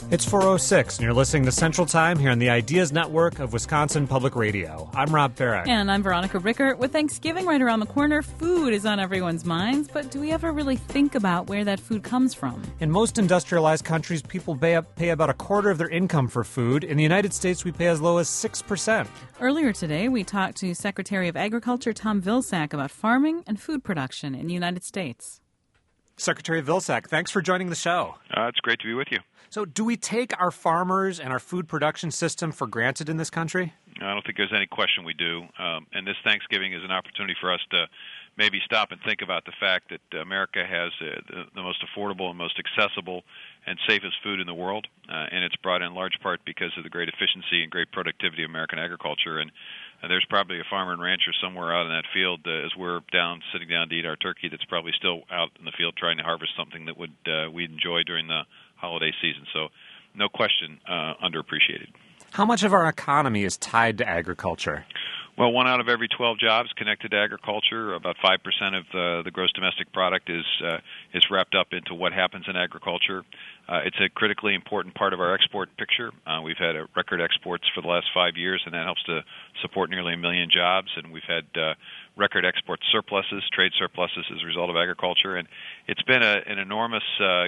It's 4:06, and you're listening to Central Time here on the Ideas Network of Wisconsin Public Radio. I'm Rob Barrett. And I'm Veronica Rickert. With Thanksgiving right around the corner, food is on everyone's minds, but do we ever really think about where that food comes from? In most industrialized countries, people pay about a quarter of their income for food. In the United States, we pay as low as 6%. Earlier today, we talked to Secretary of Agriculture Tom Vilsack about farming and food production in the United States. Secretary Vilsack, thanks for joining the show. It's great to be with you. So do we take our farmers and our food production system for granted in this country? I don't think there's any question we do. And this Thanksgiving is an opportunity for us to maybe stop and think about the fact that America has the most affordable and most accessible and safest food in the world. And it's brought in large part because of the great efficiency and great productivity of American agriculture. And there's probably a farmer and rancher somewhere out in that field as we're sitting down to eat our turkey that's probably still out in the field trying to harvest something that we'd enjoy during the holiday season. So no question, underappreciated. How much of our economy is tied to agriculture? Well, 1 out of every 12 jobs connected to agriculture. About 5% of the gross domestic product is wrapped up into what happens in agriculture. It's a critically important part of our export picture. We've had record exports for the last 5 years, and that helps to support nearly 1 million jobs. And we've had record export surpluses, trade surpluses as a result of agriculture. And it's been an enormous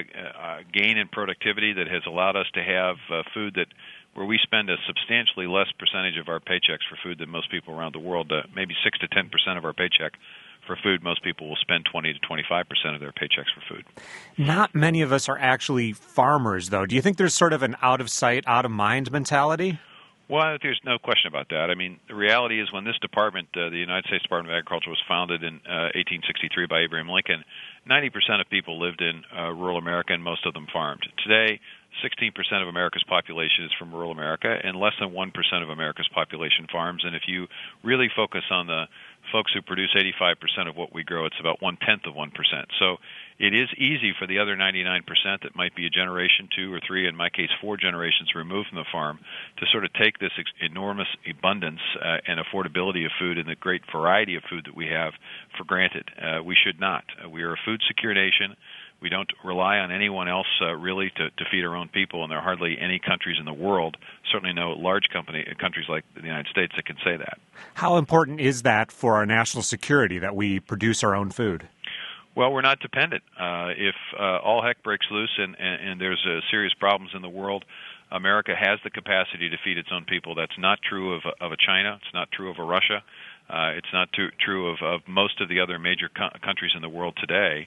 gain in productivity that has allowed us to have food where we spend a substantially less percentage of our paychecks for food than most people around the world. Maybe 6 to 10% of our paycheck for food. Most people will spend 20 to 25% of their paychecks for food. Not many of us are actually farmers, though. Do you think there's sort of an out-of-sight, out-of-mind mentality? Well, there's no question about that. I mean, the reality is when this department, the United States Department of Agriculture, was founded in 1863 by Abraham Lincoln, 90% of people lived in rural America, and most of them farmed. Today, 16% of America's population is from rural America, and less than 1% of America's population farms. And if you really focus on the folks who produce 85% of what we grow, it's about 1/10 of 1%. So it is easy for the other 99% that might be a generation, 2 or 3, in my case 4 generations removed from the farm, to sort of take this enormous abundance and affordability of food and the great variety of food that we have for granted. We should not. We are a food secure nation. We don't rely on anyone else really to feed our own people, and there are hardly any countries in the world, certainly no large countries like the United States, that can say that. How important is that for our national security, that we produce our own food? Well, we're not dependent. If all heck breaks loose and there's serious problems in the world, America has the capacity to feed its own people. That's not true of a China. It's not true of a Russia. It's not true of most of the other major countries in the world today.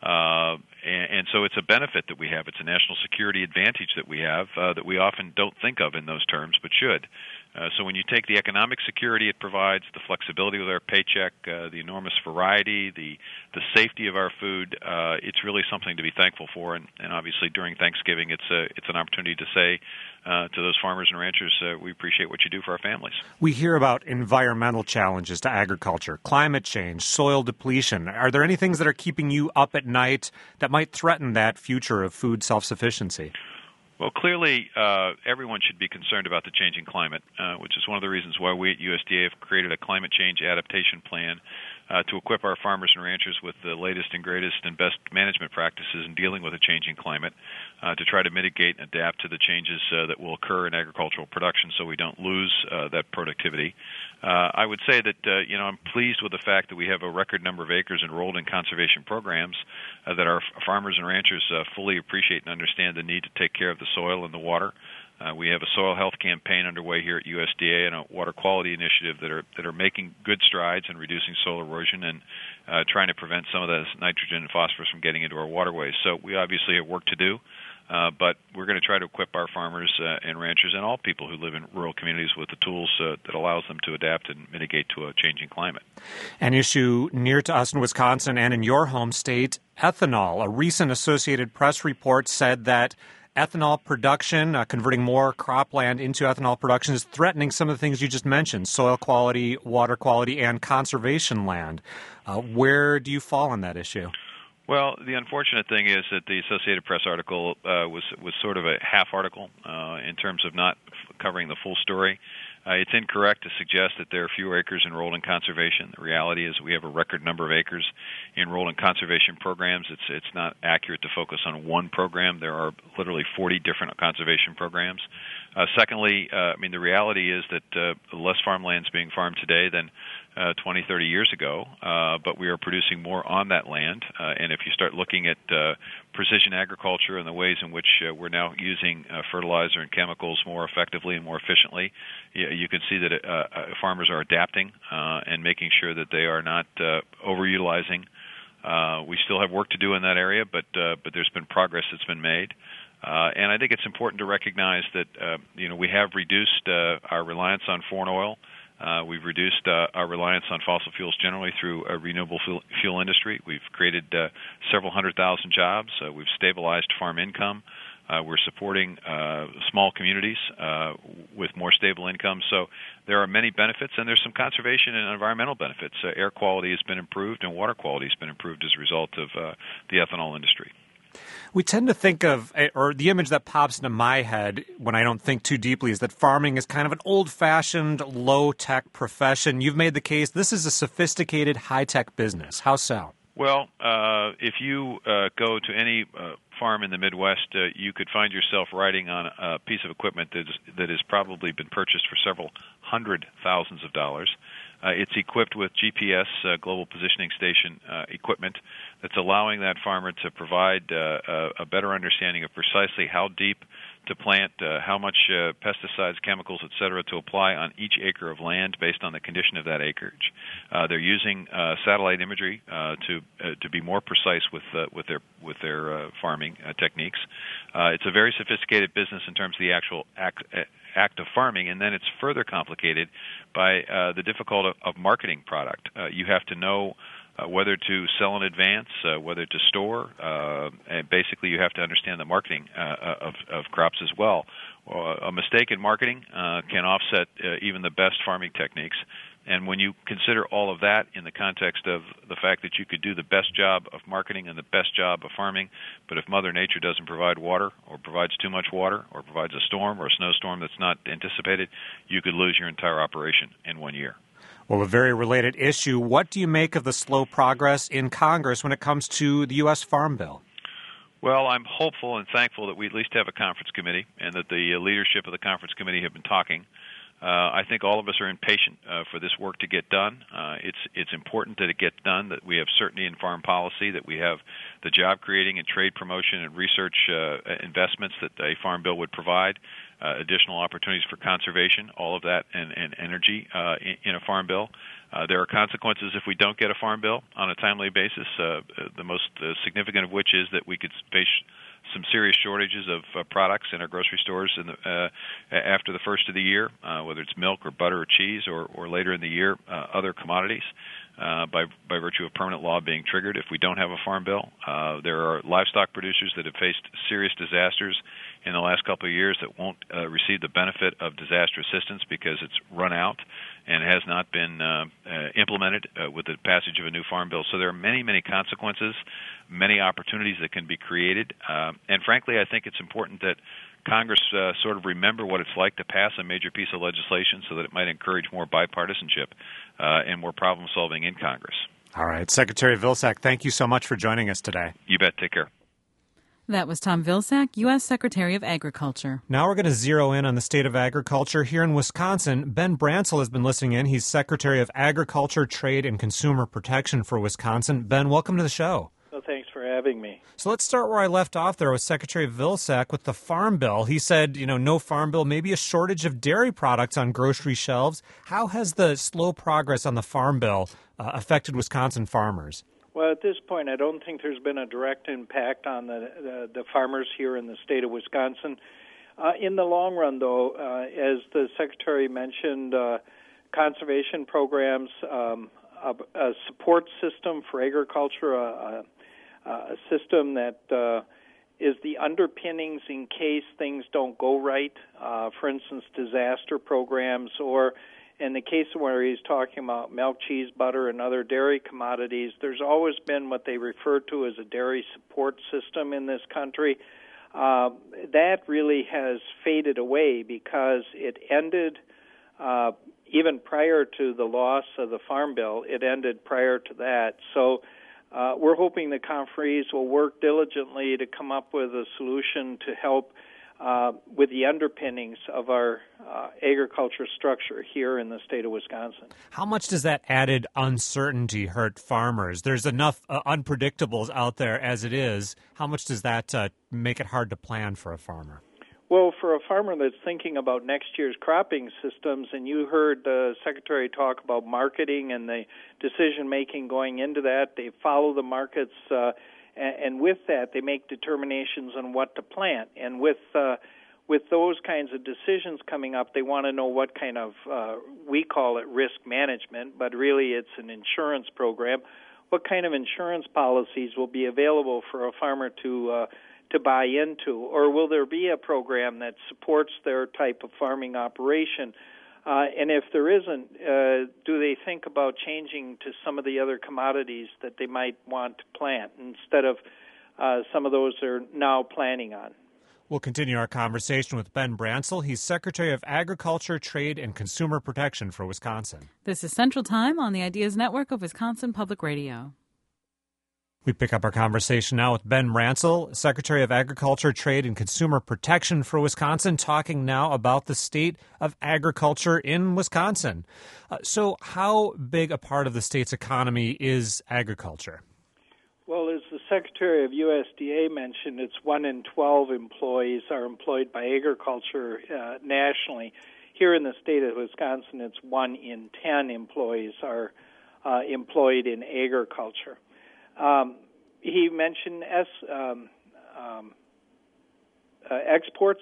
And so it's a benefit that we have. It's a national security advantage that we have that we often don't think of in those terms, but should. So when you take the economic security it provides, the flexibility with our paycheck, the enormous variety, the safety of our food, it's really something to be thankful for. And obviously during Thanksgiving, it's an opportunity to say to those farmers and ranchers, we appreciate what you do for our families. We hear about environmental challenges to agriculture, climate change, soil depletion. Are there any things that are keeping you up at night that might threaten that future of food self-sufficiency? Well, clearly, everyone should be concerned about the changing climate, which is one of the reasons why we at USDA have created a climate change adaptation plan to equip our farmers and ranchers with the latest and greatest and best management practices in dealing with a changing climate, to try to mitigate and adapt to the changes that will occur in agricultural production so we don't lose that productivity. I would say that I'm pleased with the fact that we have a record number of acres enrolled in conservation programs, that our farmers and ranchers fully appreciate and understand the need to take care of the soil and the water. We have a soil health campaign underway here at USDA and a water quality initiative that are making good strides in reducing soil erosion and trying to prevent some of the nitrogen and phosphorus from getting into our waterways. So we obviously have work to do. But we're going to try to equip our farmers and ranchers and all people who live in rural communities with the tools that allows them to adapt and mitigate to a changing climate. An issue near to us in Wisconsin and in your home state, ethanol. A recent Associated Press report said that ethanol production, converting more cropland into ethanol production, is threatening some of the things you just mentioned, soil quality, water quality, and conservation land. Where do you fall on that issue? Well, the unfortunate thing is that the Associated Press article was sort of a half article in terms of not covering the full story. It's incorrect to suggest that there are fewer acres enrolled in conservation. The reality is we have a record number of acres enrolled in conservation programs. It's not accurate to focus on one program. There are literally 40 different conservation programs. Secondly, the reality is that less farmland is being farmed today than 20, 30 years ago, but we are producing more on that land. And if you start looking at precision agriculture and the ways in which we're now using fertilizer and chemicals more effectively and more efficiently, you can see that farmers are adapting and making sure that they are not overutilizing. We still have work to do in that area, but there's been progress that's been made. And I think it's important to recognize that we have reduced our reliance on foreign oil. We've reduced our reliance on fossil fuels generally through a renewable fuel industry. We've created several 100,000 jobs. We've stabilized farm income. We're supporting small communities with more stable income. So there are many benefits, and there's some conservation and environmental benefits. Air quality has been improved, and water quality has been improved as a result of the ethanol industry. We tend to think of, or the image that pops into my head when I don't think too deeply, is that farming is kind of an old-fashioned, low-tech profession. You've made the case this is a sophisticated, high-tech business. How so? Well, if you go to any farm in the Midwest, you could find yourself riding on a piece of equipment that has probably been purchased for several hundred thousands of dollars. It's equipped with GPS, global positioning station equipment that's allowing that farmer to provide a better understanding of precisely how deep to plant, how much pesticides, chemicals, et cetera, to apply on each acre of land based on the condition of that acreage. They're using satellite imagery to be more precise with their farming techniques. It's a very sophisticated business in terms of the actual act of farming, and then it's further complicated by the difficulty of marketing product. You have to know whether to sell in advance, whether to store, and basically you have to understand the marketing of crops as well. A mistake in marketing can offset even the best farming techniques. And when you consider all of that in the context of the fact that you could do the best job of marketing and the best job of farming, but if Mother Nature doesn't provide water or provides too much water or provides a storm or a snowstorm that's not anticipated, you could lose your entire operation in 1 year. Well, a very related issue. What do you make of the slow progress in Congress when it comes to the U.S. Farm Bill? Well, I'm hopeful and thankful that we at least have a conference committee and that the leadership of the conference committee have been talking. I think all of us are impatient for this work to get done. It's important that it gets done, that we have certainty in farm policy, that we have the job creating and trade promotion and research investments that a farm bill would provide, additional opportunities for conservation, all of that, and energy in a farm bill. There are consequences if we don't get a farm bill on a timely basis, the most significant of which is that we could face some serious shortages of products in our grocery stores after the first of the year, whether it's milk or butter or cheese or later in the year, other commodities, by virtue of permanent law being triggered if we don't have a farm bill. There are livestock producers that have faced serious disasters in the last couple of years that won't receive the benefit of disaster assistance because it's run out and has not been implemented with the passage of a new farm bill. So there are many, many consequences, many opportunities that can be created. And frankly, I think it's important that Congress sort of remember what it's like to pass a major piece of legislation so that it might encourage more bipartisanship and more problem solving in Congress. All right. Secretary Vilsack, thank you so much for joining us today. You bet. Take care. That was Tom Vilsack, U.S. Secretary of Agriculture. Now we're going to zero in on the state of agriculture here in Wisconsin. Ben Bransel has been listening in. He's Secretary of Agriculture, Trade, and Consumer Protection for Wisconsin. Ben, welcome to the show. Well, thanks for having me. So let's start where I left off there with Secretary Vilsack with the Farm Bill. He said, no Farm Bill, maybe a shortage of dairy products on grocery shelves. How has the slow progress on the Farm Bill affected Wisconsin farmers? Well, at this point, I don't think there's been a direct impact on the farmers here in the state of Wisconsin. In the long run, though, as the Secretary mentioned, conservation programs, a support system for agriculture, a system that is the underpinnings in case things don't go right, for instance, disaster programs, or in the case where he's talking about milk, cheese, butter, and other dairy commodities, there's always been what they refer to as a dairy support system in this country. That really has faded away because it ended Even prior to the loss of the Farm Bill, it ended prior to that. So we're hoping the conferees will work diligently to come up with a solution to help with the underpinnings of our agriculture structure here in the state of Wisconsin. How much does that added uncertainty hurt farmers? There's enough unpredictables out there as it is. How much does that make it hard to plan for a farmer? Well, for a farmer that's thinking about next year's cropping systems, and you heard the Secretary talk about marketing and the decision-making going into that, they follow the markets, and with that, they make determinations on what to plant. And with those kinds of decisions coming up, they want to know what kind of, we call it risk management, but really it's an insurance program. What kind of insurance policies will be available for a farmer to buy into, or will there be a program that supports their type of farming operation? And if there isn't, do they think about changing to some of the other commodities that they might want to plant instead of some of those they're now planning on? We'll continue our conversation with Ben Branscell. He's Secretary of Agriculture, Trade, and Consumer Protection for Wisconsin. This is Central Time on the Ideas Network of Wisconsin Public Radio. We pick up our conversation now with Ben Branscell, Secretary of Agriculture, Trade, and Consumer Protection for Wisconsin, talking now about the state of agriculture in Wisconsin. So how big a part of the state's economy is agriculture? Well, as the Secretary of USDA mentioned, it's 1 in 12 employees are employed by agriculture nationally. Here in the state of Wisconsin, it's 1 in 10 employees are employed in agriculture. He mentioned exports,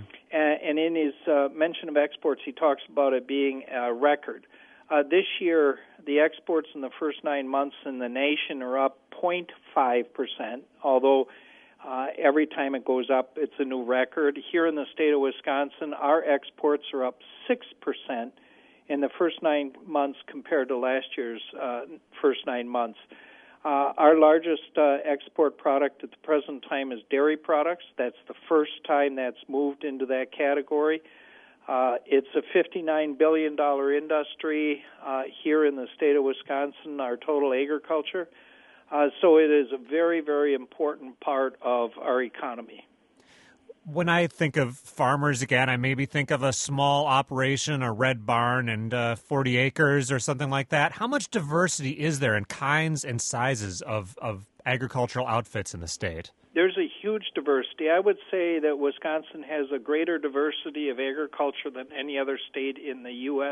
and in his mention of exports, he talks about it being a record. This year, the exports in the first 9 months in the nation are up 0.5%, although every time it goes up, it's a new record. Here in the state of Wisconsin, our exports are up 6% in the first 9 months compared to last year's first 9 months. Our largest export product at the present time is dairy products. That's the first time that's moved into that category. It's a $59 billion industry here in the state of Wisconsin, our total agriculture. So it is a very, very important part of our economy. When I think of farmers again, I maybe think of a small operation, a red barn, and 40 acres or something like that. How much diversity is there in kinds and sizes of agricultural outfits in the state? There's a huge diversity. I would say that Wisconsin has a greater diversity of agriculture than any other state in the U.S.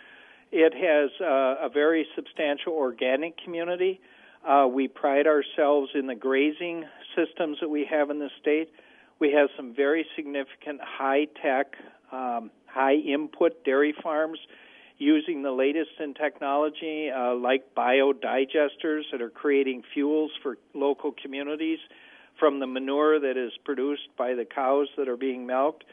It has a very substantial organic community. We pride ourselves in the grazing systems that we have in the state. We have some very significant high-tech, high-input dairy farms using the latest in technology, like biodigesters that are creating fuels for local communities from the manure that is produced by the cows that are being milked.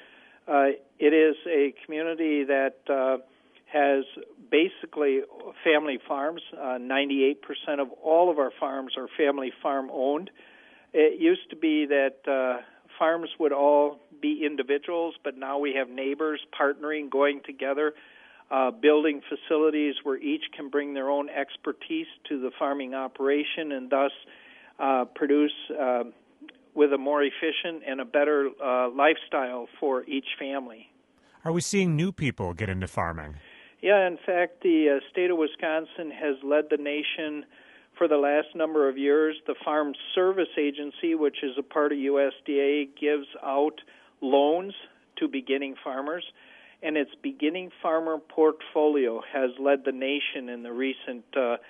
It is a community that has basically family farms. 98% of all of our farms are family farm-owned. It used to be that farms would all be individuals, but now we have neighbors partnering, going together, building facilities where each can bring their own expertise to the farming operation and thus produce with a more efficient and a better lifestyle for each family. Are we seeing new people get into farming? Yeah, in fact, the state of Wisconsin has led the nation for the last number of years. The Farm Service Agency, which is a part of USDA, gives out loans to beginning farmers, and its beginning farmer portfolio has led the nation in the recent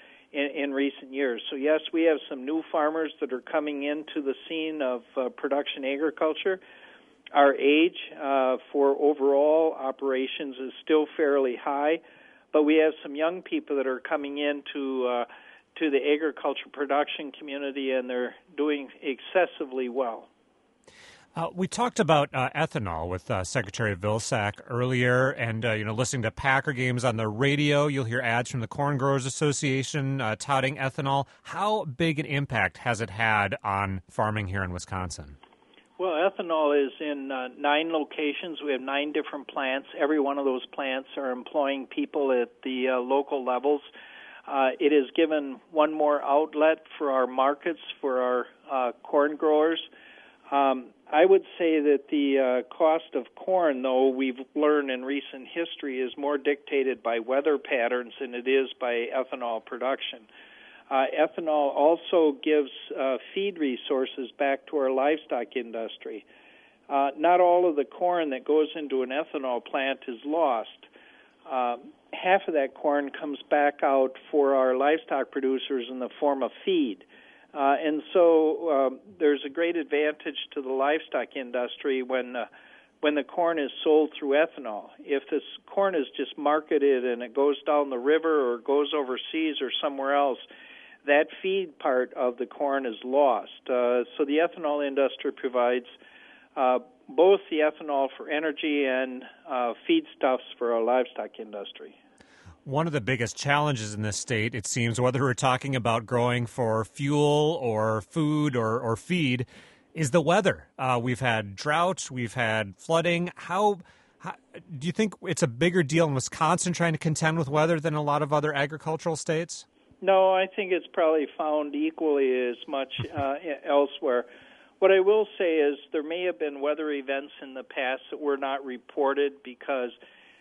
years. So yes, we have some new farmers that are coming into the scene of production agriculture. Our age for overall operations is still fairly high, but we have some young people that are coming into to the agriculture production community, and they're doing excessively well. We talked about ethanol with Secretary Vilsack earlier, and listening to Packer games on the radio, you'll hear ads from the Corn Growers Association touting ethanol. How big an impact has it had on farming here in Wisconsin? Well, ethanol is in 9 locations. We have 9 different plants. Every one of those plants are employing people at the local levels. It has given one more outlet for our markets, for our corn growers. I would say that the cost of corn, though, we've learned in recent history, is more dictated by weather patterns than it is by ethanol production. Ethanol also gives feed resources back to our livestock industry. Not all of the corn that goes into an ethanol plant is lost. Half of that corn comes back out for our livestock producers in the form of feed. And so there's a great advantage to the livestock industry when the corn is sold through ethanol. If this corn is just marketed and it goes down the river or goes overseas or somewhere else, that feed part of the corn is lost. So the ethanol industry provides both the ethanol for energy and feedstuffs for our livestock industry. One of the biggest challenges in this state, it seems, whether we're talking about growing for fuel or food or feed, is the weather. We've had drought, we've had flooding. How do you think it's a bigger deal in Wisconsin trying to contend with weather than a lot of other agricultural states? No, I think it's probably found equally as much elsewhere. What I will say is there may have been weather events in the past that were not reported because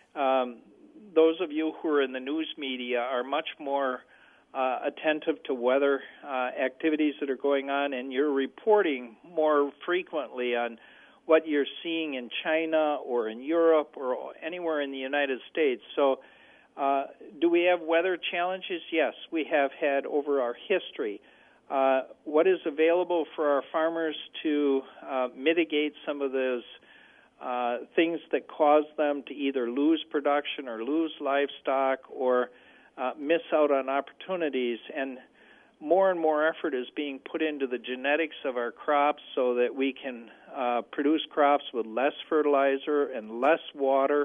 those of you who are in the news media are much more attentive to weather activities that are going on, and you're reporting more frequently on what you're seeing in China or in Europe or anywhere in the United States. So do we have weather challenges? Yes, we have had over our history. What is available for our farmers to mitigate some of those things that cause them to either lose production or lose livestock or miss out on opportunities? And more effort is being put into the genetics of our crops so that we can produce crops with less fertilizer and less water,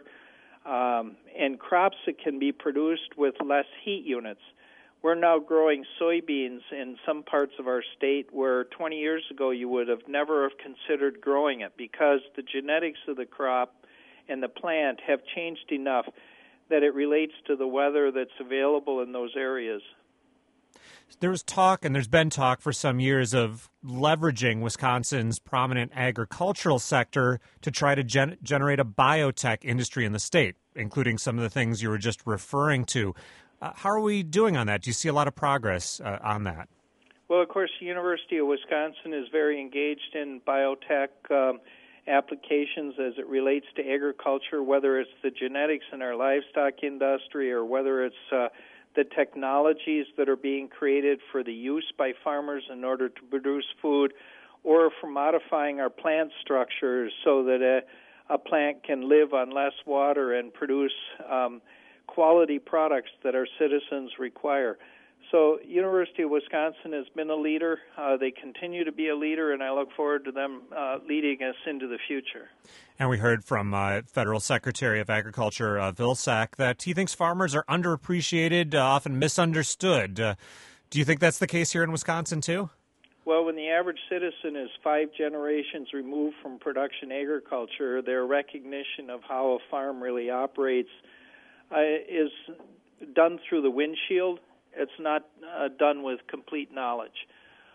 and crops that can be produced with less heat units. We're now growing soybeans in some parts of our state where 20 years ago you would have never have considered growing it because the genetics of the crop and the plant have changed enough that it relates to the weather that's available in those areas. There was talk, and there's been talk for some years, of leveraging Wisconsin's prominent agricultural sector to try to generate a biotech industry in the state, including some of the things you were just referring to. How are we doing on that? Do you see a lot of progress on that? Well, of course, the University of Wisconsin is very engaged in biotech applications as it relates to agriculture, whether it's the genetics in our livestock industry or whether it's the technologies that are being created for the use by farmers in order to produce food, or for modifying our plant structures so that a plant can live on less water and produce quality products that our citizens require. So University of Wisconsin has been a leader. They continue to be a leader, and I look forward to them leading us into the future. And we heard from Federal Secretary of Agriculture Vilsack that he thinks farmers are underappreciated, often misunderstood. Do you think that's the case here in Wisconsin, too? Well, when the average citizen is 5 generations removed from production agriculture, their recognition of how a farm really operates is done through the windshield. It's not done with complete knowledge.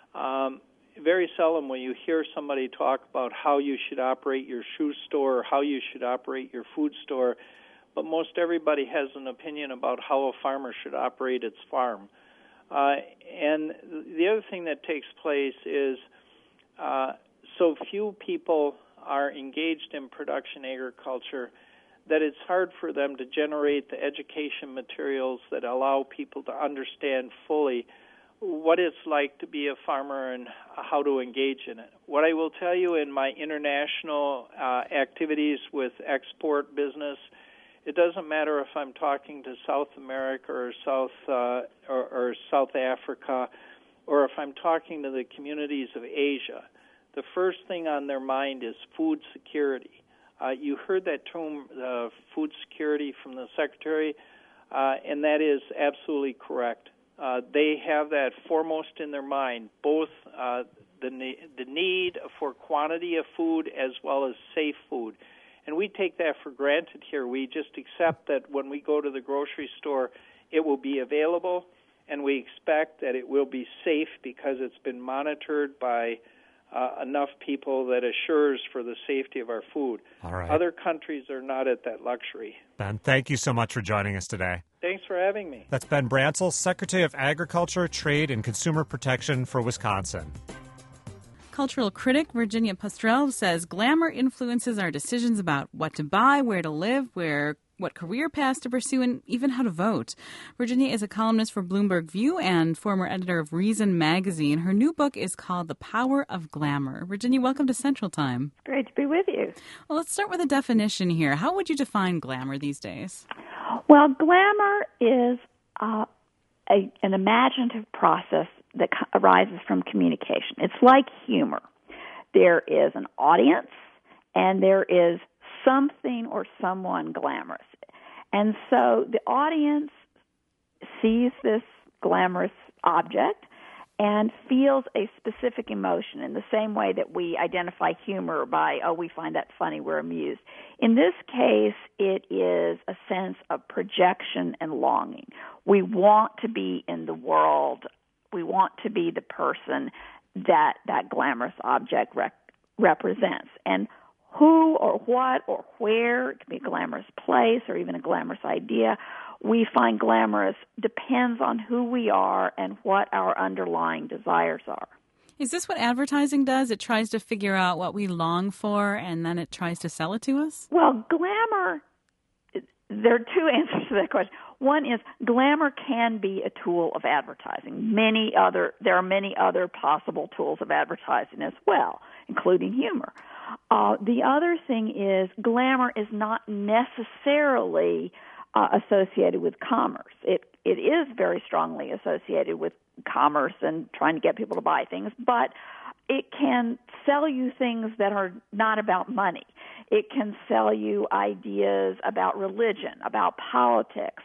Very seldom will you hear somebody talk about how you should operate your shoe store or how you should operate your food store, but most everybody has an opinion about how a farmer should operate its farm. And the other thing that takes place is so few people are engaged in production agriculture that it's hard for them to generate the education materials that allow people to understand fully what it's like to be a farmer and how to engage in it. What I will tell you in my international activities with export business, it doesn't matter if I'm talking to South America or South Africa, or if I'm talking to the communities of Asia. The first thing on their mind is food security. You heard that term, food security, from the Secretary, and that is absolutely correct. They have that foremost in their mind, both the need for quantity of food as well as safe food. And we take that for granted here. We just accept that when we go to the grocery store, it will be available, and we expect that it will be safe because it's been monitored by enough people that assures for the safety of our food. All right. Other countries are not at that luxury. Ben, thank you so much for joining us today. Thanks for having me. That's Ben Branscell, Secretary of Agriculture, Trade, and Consumer Protection for Wisconsin. Cultural critic Virginia Postrel says glamour influences our decisions about what to buy, where to live, what career paths to pursue, and even how to vote. Virginia is a columnist for Bloomberg View and former editor of Reason magazine. Her new book is called The Power of Glamour. Virginia, welcome to Central Time. Great to be with you. Well, let's start with a definition here. How would you define glamour these days? Well, glamour is an imaginative process that arises from communication. It's like humor. There is an audience, and there is something or someone glamorous. And so the audience sees this glamorous object and feels a specific emotion in the same way that we identify humor by, we find that funny, we're amused. In this case, it is a sense of projection and longing. We want to be in the world. We want to be the person that glamorous object represents. And who or what or where, it can be a glamorous place or even a glamorous idea, we find glamorous depends on who we are and what our underlying desires are. Is this what advertising does? It tries to figure out what we long for and then it tries to sell it to us? Well, glamour, there are two answers to that question. One is glamour can be a tool of advertising. There are many other possible tools of advertising as well, including humor. The other thing is glamour is not necessarily associated with commerce. It is very strongly associated with commerce and trying to get people to buy things, but it can sell you things that are not about money. It can sell you ideas about religion, about politics.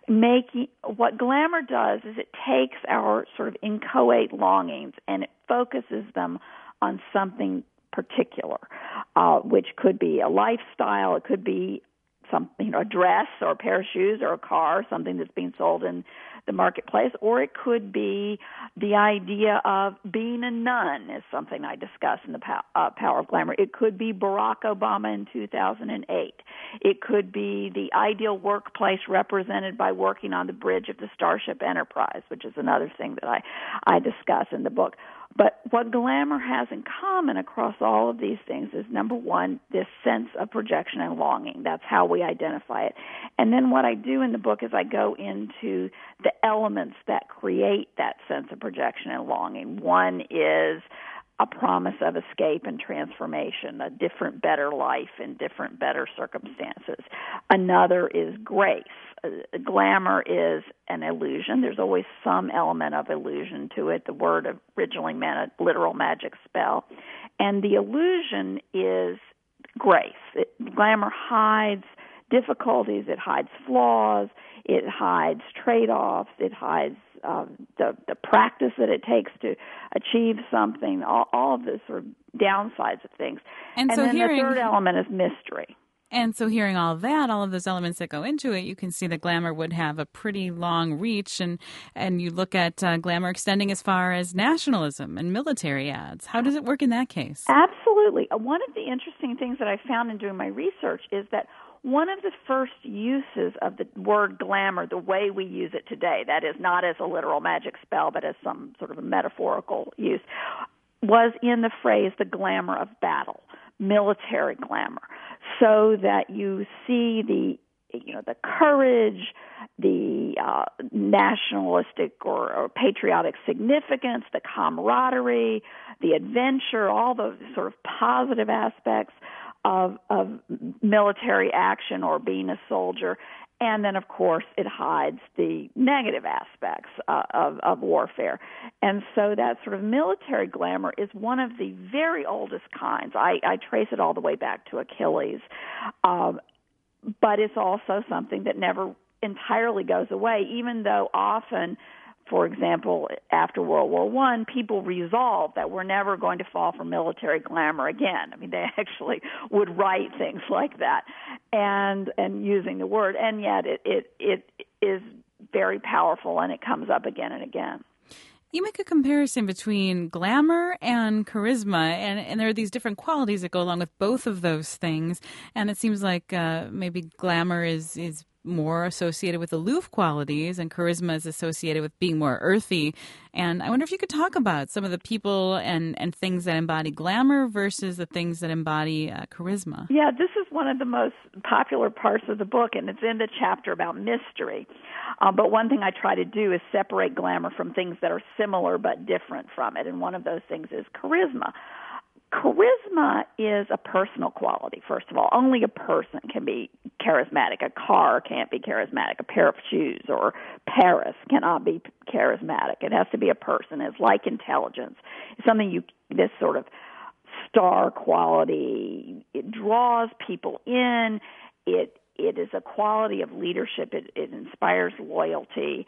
What glamour does is it takes our sort of inchoate longings and it focuses them on something particular, which could be a lifestyle, it could be something, a dress or a pair of shoes or a car, something that's being sold in the marketplace, or it could be the idea of being a nun, is something I discuss in the Power of Glamour. It could be Barack Obama in 2008. It could be the ideal workplace represented by working on the bridge of the Starship Enterprise, which is another thing that I discuss in the book. But what glamour has in common across all of these things is, number one, this sense of projection and longing. That's how we identify it. And then what I do in the book is I go into the elements that create that sense of projection and longing. One is a promise of escape and transformation, a different, better life in different, better circumstances. Another is grace. Glamour is an illusion. There's always some element of illusion to it. The word originally meant a literal magic spell. And the illusion is grace. Glamour hides difficulties. It hides flaws. It hides trade-offs. It hides the practice that it takes to achieve something, all of the sort of downsides of things. And so then the third element is mystery. And so hearing all of that, all of those elements that go into it, you can see that glamour would have a pretty long reach. And you look at glamour extending as far as nationalism and military ads. How does it work in that case? Absolutely. One of the interesting things that I found in doing my research is that one of the first uses of the word glamour, the way we use it today, that is not as a literal magic spell, but as some sort of a metaphorical use, was in the phrase the glamour of battle, military glamour, so that you see the courage, the nationalistic or patriotic significance, the camaraderie, the adventure, all those sort of positive aspects of military action or being a soldier. And then, of course, it hides the negative aspects of warfare. And so that sort of military glamour is one of the very oldest kinds. I trace it all the way back to Achilles. But it's also something that never entirely goes away, even though often for example, after World War I, people resolved that we're never going to fall for military glamour again. I mean, they actually would write things like that, and using the word, and yet it is very powerful, and it comes up again and again. You make a comparison between glamour and charisma, and there are these different qualities that go along with both of those things. And it seems like maybe glamour is more associated with aloof qualities, and charisma is associated with being more earthy. And I wonder if you could talk about some of the people and things that embody glamour versus the things that embody charisma. Yeah, this is one of the most popular parts of the book, and it's in the chapter about mystery. But one thing I try to do is separate glamour from things that are similar but different from it, and one of those things is charisma. Charisma is a personal quality, first of all. Only a person can be charismatic. A car can't be charismatic. A pair of shoes or Paris cannot be charismatic. It has to be a person. It's like intelligence. It's something this sort of star quality. It draws people in. It is a quality of leadership. It inspires loyalty.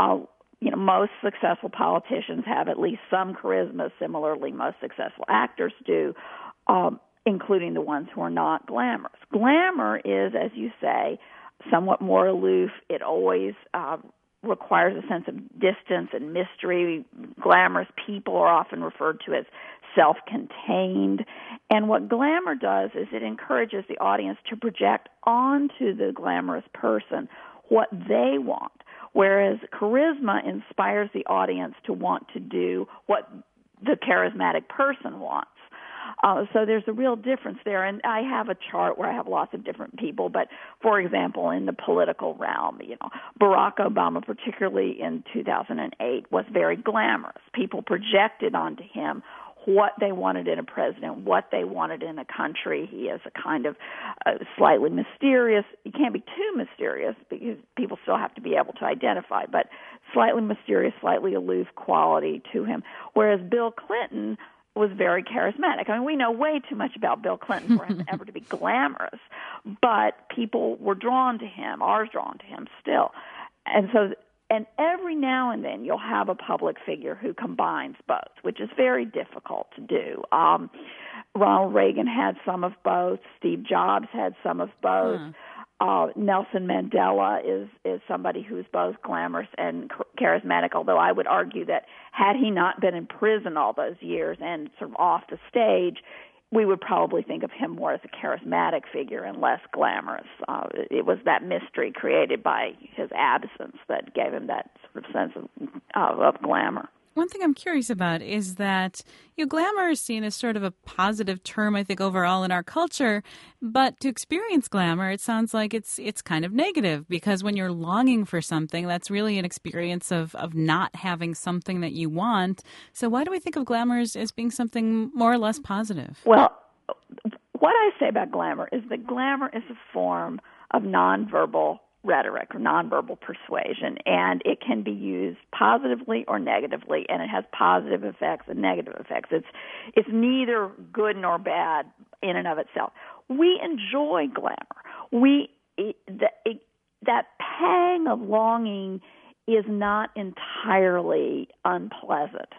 Most successful politicians have at least some charisma. Similarly, most successful actors do, including the ones who are not glamorous. Glamour is, as you say, somewhat more aloof. It always requires a sense of distance and mystery. Glamorous people are often referred to as self-contained. And what glamour does is it encourages the audience to project onto the glamorous person what they want, whereas charisma inspires the audience to want to do what the charismatic person wants. So there's a real difference there. And I have a chart where I have lots of different people. But, for example, in the political realm, Barack Obama, particularly in 2008, was very glamorous. People projected onto him what they wanted in a president, what they wanted in a country. He is a kind of slightly mysterious. He can't be too mysterious because people still have to be able to identify, but slightly mysterious, slightly aloof quality to him. Whereas Bill Clinton was very charismatic. I mean, we know way too much about Bill Clinton for him ever to be glamorous, but people were drawn to him, are drawn to him still. And every now and then you'll have a public figure who combines both, which is very difficult to do. Ronald Reagan had some of both. Steve Jobs had some of both. Nelson Mandela is somebody who's both glamorous and charismatic, although I would argue that had he not been in prison all those years and sort of off the stage, we would probably think of him more as a charismatic figure and less glamorous. It was that mystery created by his absence that gave him that sort of sense of glamour. One thing I'm curious about is that glamour is seen as sort of a positive term, I think, overall in our culture. But to experience glamour, it sounds like it's kind of negative, because when you're longing for something, that's really an experience of not having something that you want. So why do we think of glamour as being something more or less positive? Well, what I say about glamour is that glamour is a form of nonverbal rhetoric or nonverbal persuasion, and it can be used positively or negatively, and it has positive effects and negative effects. It's neither good nor bad in and of itself. We enjoy glamour. That pang of longing is not entirely unpleasant,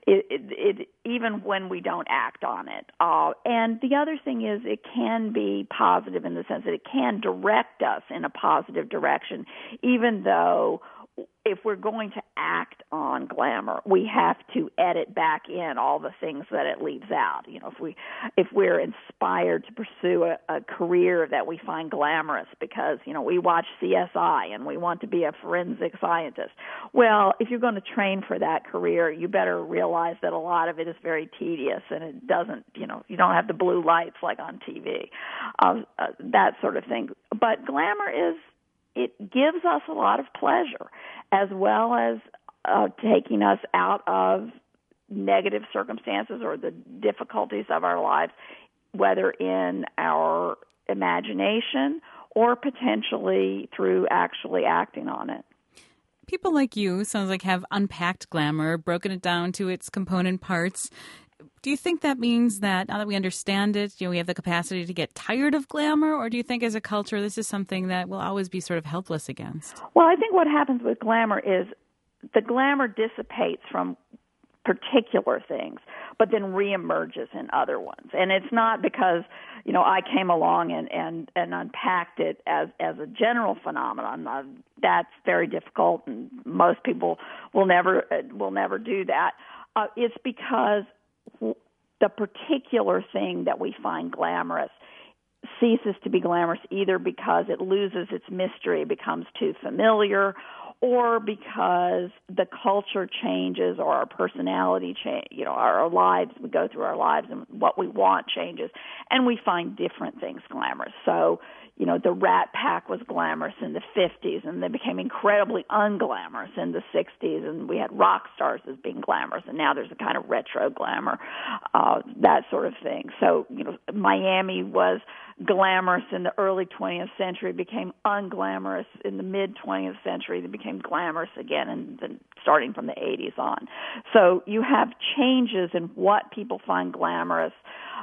even when we don't act on it. And the other thing is it can be positive in the sense that it can direct us in a positive direction, even though if we're going to act on glamour, we have to edit back in all the things that it leaves out. If we're inspired to pursue a career that we find glamorous because, we watch CSI and we want to be a forensic scientist. Well, if you're going to train for that career, you better realize that a lot of it is very tedious and it doesn't, you don't have the blue lights like on TV, that sort of thing. But glamour it gives us a lot of pleasure, as well as taking us out of negative circumstances or the difficulties of our lives, whether in our imagination or potentially through actually acting on it. People like you, sounds like, have unpacked glamour, broken it down to its component parts. Do you think that means that now that we understand it, we have the capacity to get tired of glamour, or do you think as a culture this is something that will always be sort of helpless against? Well, I think what happens with glamour is the glamour dissipates from particular things, but then reemerges in other ones. And it's not because, I came along and unpacked it as a general phenomenon. That's very difficult, and most people will never do that. It's because the particular thing that we find glamorous ceases to be glamorous, either because it loses its mystery, it becomes too familiar, or because the culture changes or our personality change, our lives, we go through our lives and what we want changes, and we find different things glamorous. So, the Rat Pack was glamorous in the 50s, and they became incredibly unglamorous in the 60s, and we had rock stars as being glamorous, and now there's a kind of retro glamour, that sort of thing. So, Miami was glamorous in the early 20th century, became unglamorous in the mid-20th century, they became glamorous again, and then starting from the 80s on. So you have changes in what people find glamorous,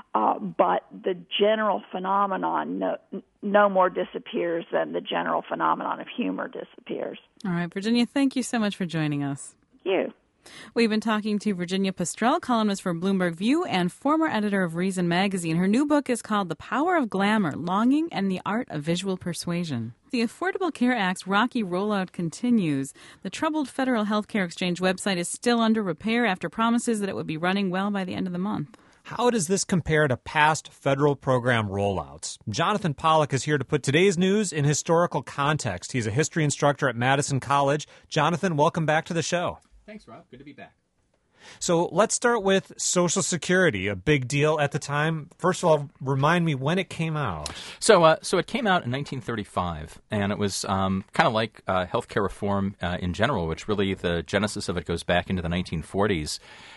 but the general phenomenon no more disappears than the general phenomenon of humor disappears. All right, Virginia, thank you so much for joining us. Thank you. We've been talking to Virginia Postrel, columnist for Bloomberg View and former editor of Reason magazine. Her new book is called The Power of Glamour, Longing and the Art of Visual Persuasion. The Affordable Care Act's rocky rollout continues. The troubled Federal Health Care Exchange website is still under repair after promises that it would be running well by the end of the month. How does this compare to past federal program rollouts? Jonathan Pollock is here to put today's news in historical context. He's a history instructor at Madison College. Jonathan, welcome back to the show. Thanks, Rob. Good to be back. So let's start with Social Security, a big deal at the time. First of all, remind me when it came out. So it came out in 1935, and it was kind of like healthcare reform in general, which really the genesis of it goes back into the 1940s.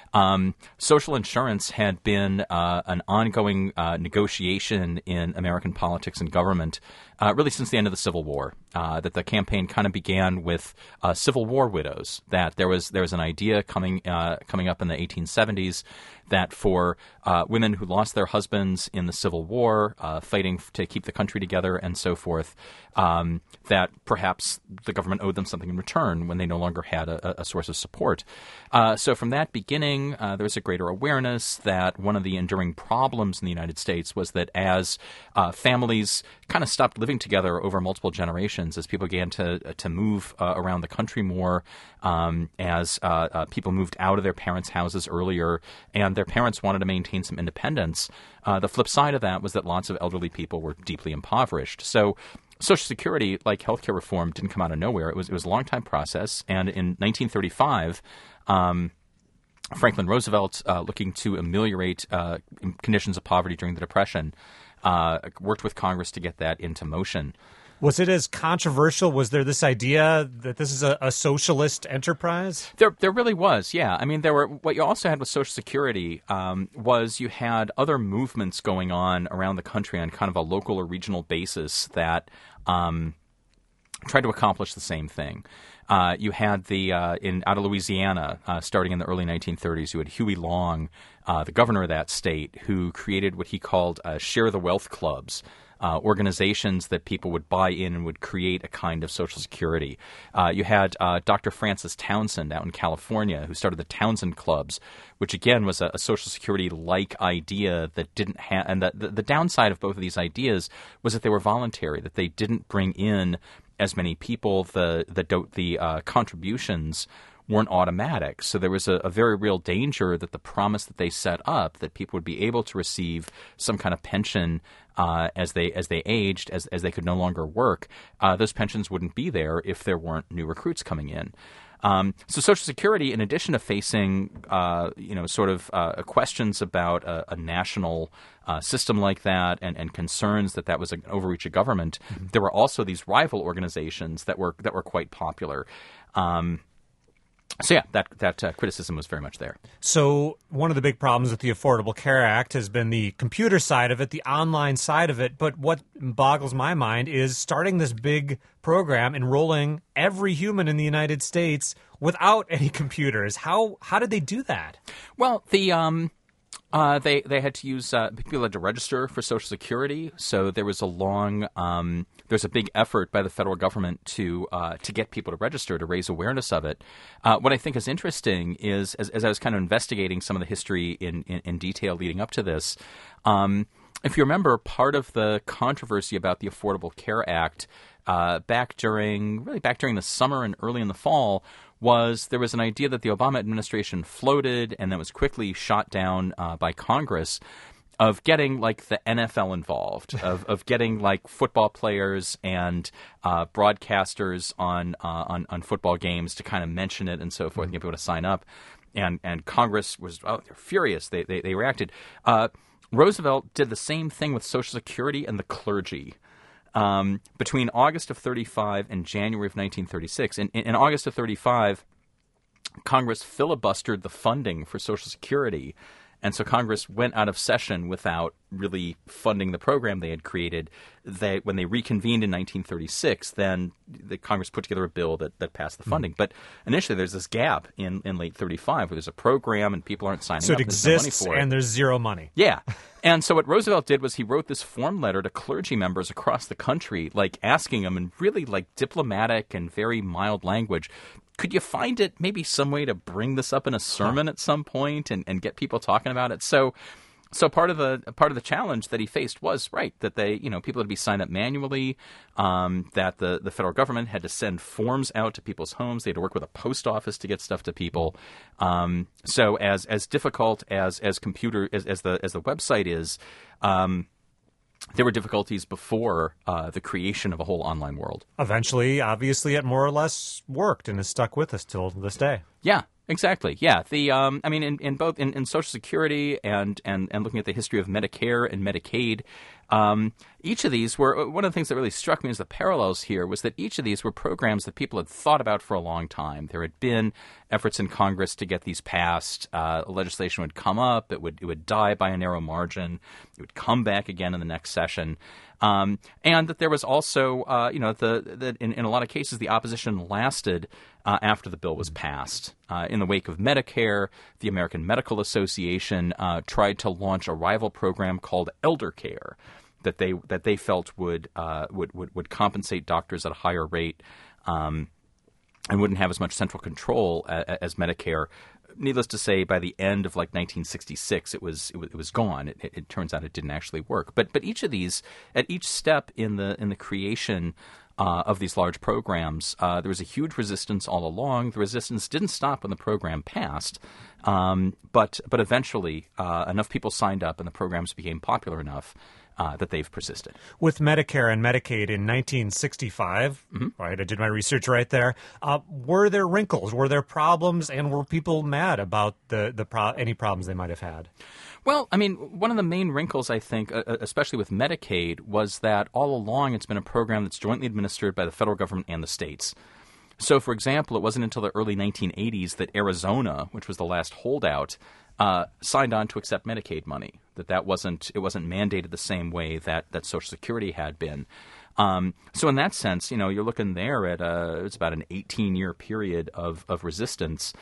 Social insurance had been an ongoing negotiation in American politics and government really since the end of the Civil War. That the campaign kind of began with Civil War widows. That there was an idea coming up in the 1870s that for women who lost their husbands in the Civil War, fighting to keep the country together and so forth, that perhaps the government owed them something in return when they no longer had a source of support. So from that beginning, there was a greater awareness that one of the enduring problems in the United States was that as families kind of stopped living together over multiple generations, as people began to move around the country more, as people moved out of their parents' houses earlier, and their parents wanted to maintain some independence. The flip side of that was that lots of elderly people were deeply impoverished. So Social Security, like healthcare reform, didn't come out of nowhere. It was a long time process, and in 1935, Franklin Roosevelt, looking to ameliorate conditions of poverty during the Depression, worked with Congress to get that into motion. Was it as controversial? Was there this idea that this is a socialist enterprise? There really was, yeah. I mean, what you also had with Social Security was you had other movements going on around the country on kind of a local or regional basis that tried to accomplish the same thing. You had out of Louisiana, starting in the early 1930s, you had Huey Long, the governor of that state, who created what he called Share the Wealth Clubs, organizations that people would buy in and would create a kind of Social Security. You had Dr. Francis Townsend out in California, who started the Townsend Clubs, which again was a Social Security-like idea that didn't have. And the downside of both of these ideas was that they were voluntary, that they didn't bring in as many people. The contributions weren't automatic. So there was a very real danger that the promise that they set up, that people would be able to receive some kind of pension as they aged, as they could no longer work, those pensions wouldn't be there if there weren't new recruits coming in. So Social Security, in addition to facing, questions about a national system like that and concerns that was an overreach of government, there were also these rival organizations that were quite popular. So yeah, that criticism was very much there. So one of the big problems with the Affordable Care Act has been the computer side of it, the online side of it. But what boggles my mind is starting this big program, enrolling every human in the United States without any computers. How did they do that? Well, They had to use people had to register for Social Security, so there was there's a big effort by the federal government to get people to register, to raise awareness of it. What I think is interesting is, as I was kind of investigating some of the history in detail leading up to this, if you remember, part of the controversy about the Affordable Care Act back during the summer and early in the fall was there was an idea that the Obama administration floated and that was quickly shot down by Congress of getting like the NFL involved, of getting like football players and broadcasters on football games to kind of mention it and so forth and get people to sign up. And Congress was they're furious. They reacted. Roosevelt did the same thing with Social Security and the clergy. Between August of 35 and January of 1936. In August of 35, Congress filibustered the funding for Social Security, and so Congress went out of session without really funding the program they had created. When they reconvened in 1936, then the Congress put together a bill that passed the funding. But initially, there's this gap in late 35 where there's a program and people aren't signing up. So it exists and there's zero money. Yeah. And so what Roosevelt did was he wrote this form letter to clergy members across the country, like asking them in really like diplomatic and very mild language, could you find it maybe some way to bring this up in a sermon at some point and get people talking about it? So part of the challenge that he faced was that people had to be signed up manually, that the federal government had to send forms out to people's homes. They had to work with a post office to get stuff to people. So as difficult as the website is, there were difficulties before the creation of a whole online world. Eventually, obviously, it more or less worked and has stuck with us till this day. Yeah. Exactly. Yeah. In both Social Security and looking at the history of Medicare and Medicaid, each of these were one of the things that really struck me as the parallels here was that each of these were programs that people had thought about for a long time. There had been efforts in Congress to get these passed. Legislation would come up. It would die by a narrow margin. It would come back again in the next session. And that there was also, in a lot of cases, the opposition lasted after the bill was passed. In the wake of Medicare, the American Medical Association tried to launch a rival program called Elder Care that they felt would compensate doctors at a higher rate and wouldn't have as much central control as Medicare. Needless to say, by the end of 1966, it was gone. It turns out it didn't actually work. But each of these, at each step in the creation of these large programs, there was a huge resistance all along. The resistance didn't stop when the program passed, but eventually enough people signed up and the programs became popular enough that they've persisted. With Medicare and Medicaid in 1965, right? I did my research right there. Were there wrinkles? Were there problems? And were people mad about any problems they might have had? Well, I mean, one of the main wrinkles, I think, especially with Medicaid, was that all along it's been a program that's jointly administered by the federal government and the states. So, for example, it wasn't until the early 1980s that Arizona, which was the last holdout, signed on to accept Medicaid money. It wasn't mandated the same way that Social Security had been. So in that sense, you're looking there at it's about an 18-year period of resistance.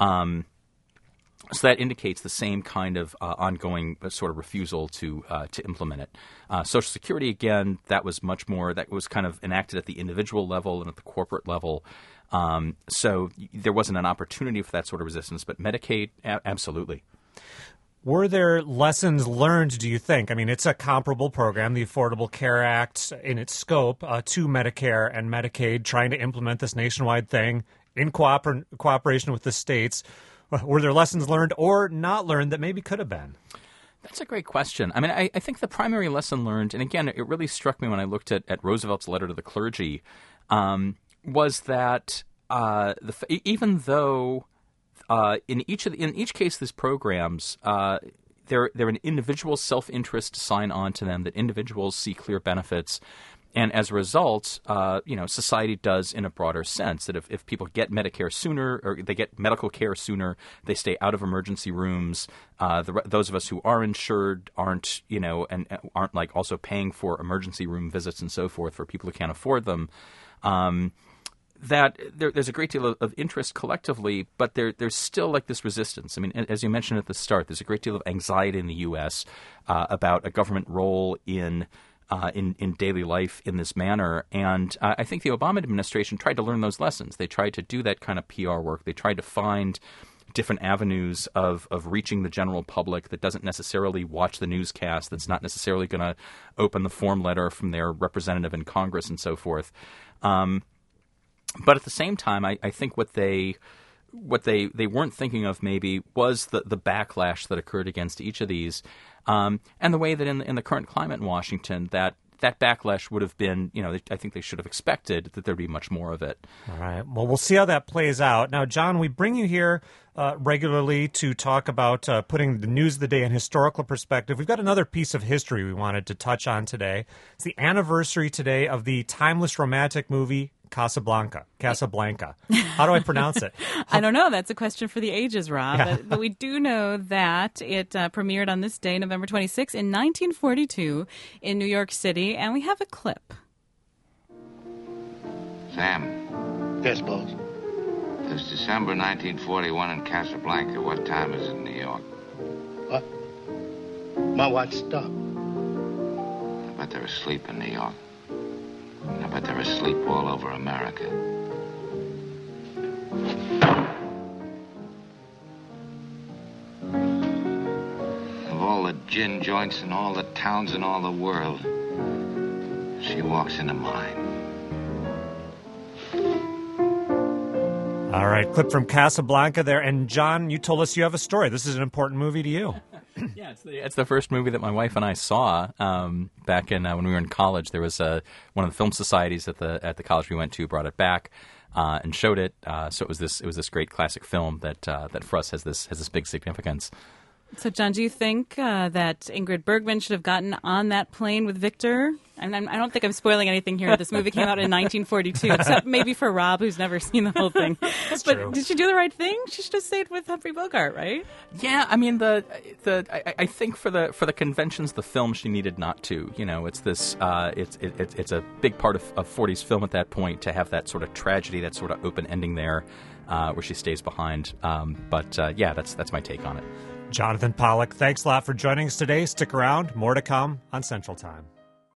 So that indicates the same kind of ongoing sort of refusal to implement it. Social Security, again, that was much more. That was kind of enacted at the individual level and at the corporate level. So there wasn't an opportunity for that sort of resistance. But Medicaid, absolutely. Were there lessons learned, do you think? I mean, it's a comparable program, the Affordable Care Act, in its scope, to Medicare and Medicaid, trying to implement this nationwide thing in cooperation with the states. Were there lessons learned or not learned that maybe could have been? That's a great question. I mean, I think the primary lesson learned, and again, it really struck me when I looked at Roosevelt's letter to the clergy, was that even though in each case, these programs, they're an individual self-interest to sign on to them, that individuals see clear benefits. And as a result, society does in a broader sense that if people get Medicare sooner or they get medical care sooner, they stay out of emergency rooms. Those of us who are insured aren't like also paying for emergency room visits and so forth for people who can't afford them. that there's a great deal of interest collectively, but there's still like this resistance. I mean, as you mentioned at the start, there's a great deal of anxiety in the U.S. About a government role in daily life in this manner. And I think the Obama administration tried to learn those lessons. They tried to do that kind of PR work. They tried to find different avenues of reaching the general public that doesn't necessarily watch the newscast, that's not necessarily going to open the form letter from their representative in Congress and so forth. But at the same time, I think what they weren't thinking of maybe was the backlash that occurred against each of these, and the way that in the current climate in Washington that backlash would have been, I think they should have expected that there'd be much more of it. All right. Well, we'll see how that plays out. Now, John, we bring you here regularly to talk about putting the news of the day in historical perspective. We've got another piece of history we wanted to touch on today. It's the anniversary today of the timeless romantic movie Casablanca. How do I pronounce it? I don't know. That's a question for the ages, Rob. Yeah. But we do know that it premiered on this day, November 26, in 1942 in New York City, and we have a clip. Sam. Yes, boss. It's December 1941 in Casablanca. What time is it in New York? What? My watch stopped. I bet they're asleep in New York. I bet they're asleep all over America. Of all the gin joints in all the towns in all the world, she walks into mine. All right, clip from Casablanca there. And John, you told us you have a story. This is an important movie to you. Yeah, it's the first movie that my wife and I saw back in when we were in college. There was one of the film societies at the college we went to brought it back and showed it. So it was this great classic film that for us has this big significance. So, John, do you think that Ingrid Bergman should have gotten on that plane with Victor? I don't think I'm spoiling anything here. This movie came out in 1942, except maybe for Rob, who's never seen the whole thing. That's but true. Did she do the right thing? She should have stayed with Humphrey Bogart, right? Yeah, I mean I think for the conventions, the film she needed not to. It's this it's a big part of 40s film at that point to have that sort of tragedy, that sort of open ending there, where she stays behind. But that's my take on it. Jonathan Pollock, thanks a lot for joining us today. Stick around. More to come on Central Time.